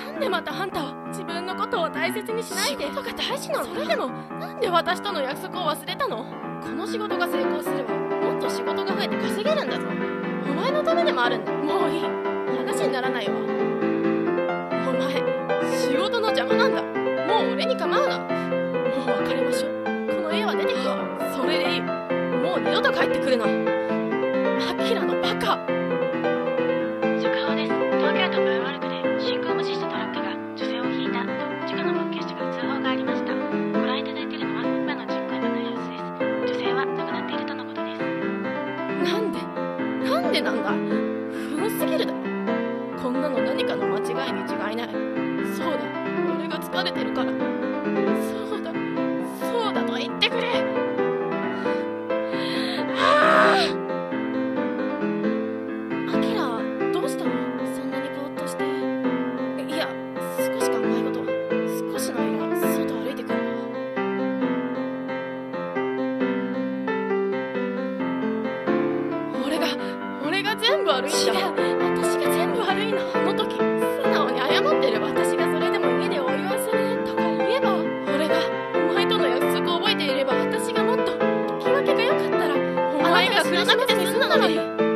なんでまたあんたは自分のことを大切にしないで。仕事が大事なの。それでもなんで私との約束を忘れたの？この仕事が成功すればもっと仕事が増えて稼げるんだぞ。お前のためでもあるんだ。もういい、話にならないわ。お前仕事の邪魔なんだ。もう俺に構うな。もう別れましょう。この家は出てくわ。それでいい。もう二度と帰ってくるな。アキラのバカ。 速報です。東京都文丸区で信号無視したトラックが女性をひいたと地下の目撃者から通報がありました。ご覧いただいているのは今の実行場の様子です。女性は亡くなっているとのことです。 なんでなんだ。古すぎるだろ。こんなの何かの間違いに違いない。そうだ、俺が疲れてるから。そうだと言ってくれ。アキラ、どうしたの？そんなにぼーっとして。いや、少し考え事。少しの間外歩いてくるわ。俺が全部悪いんだ。違う、私が全部悪いの。あの時素直に謝ってれば私がそれでも家でお祝いするとか言えば、俺がお前との約束を覚えていれば私がもっと聞き分けが良かったらお前が苦しめて済んだのに。